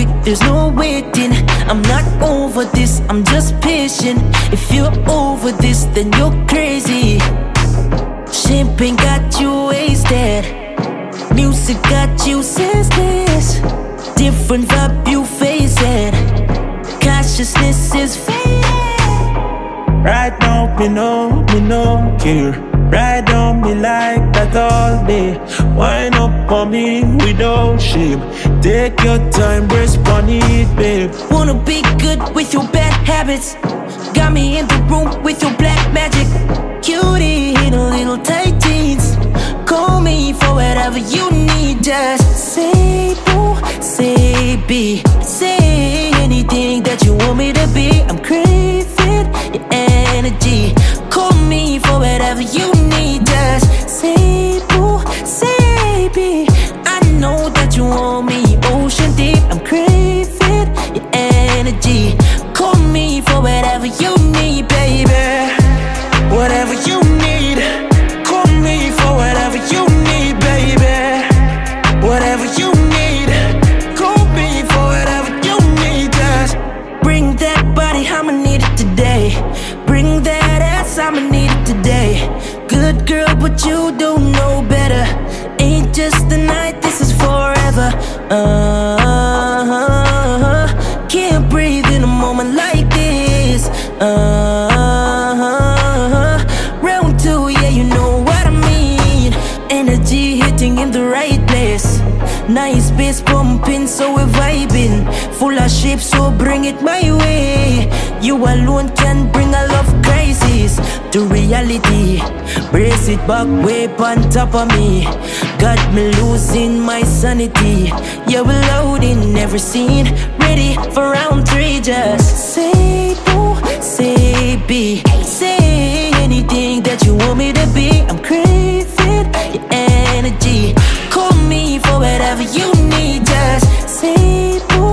quick, there's no waiting. I'm not over this, I'm just patient. If you're over this, then you're crazy. Champagne got you wasted, music got you senseless. Different vibe you facing, consciousness is fading. Right now, me no care. Ride on me like that all day. Wind up on me without shame. Take your time, respond it, babe. Wanna be good with your bad habits. Got me in the room with your black magic. Cutie in a little tight jeans. Call me for whatever you need. Just say boo, say be. Say anything that you want me to be. I'm craving your energy. Call me for whatever you need. Just say boo, say be. I know that you want me ocean deep. I'm craving your energy. Call me for whatever you need, baby. Whatever you need, call me for whatever you need, baby. Whatever you need, call me for whatever you need. Just bring that body, I'ma need it today. Bring that ass, I'ma need it today. Good girl, but you don't know better. Ain't just a night, this is forever. Can't breathe in a moment like this. Round two, yeah, you know what I mean. Energy hitting in the right place. Nice bass pumping, so we're vibing. Full of shape, so bring it my way. You alone can bring a love crisis to reality. Brace it back, way on top of me. Got me losing my sanity. Yeah, we're loading every scene, ready for round three. Just say boo, say be. Say anything that you want me to be. I'm craving your energy. Call me for whatever you need. Just say boo,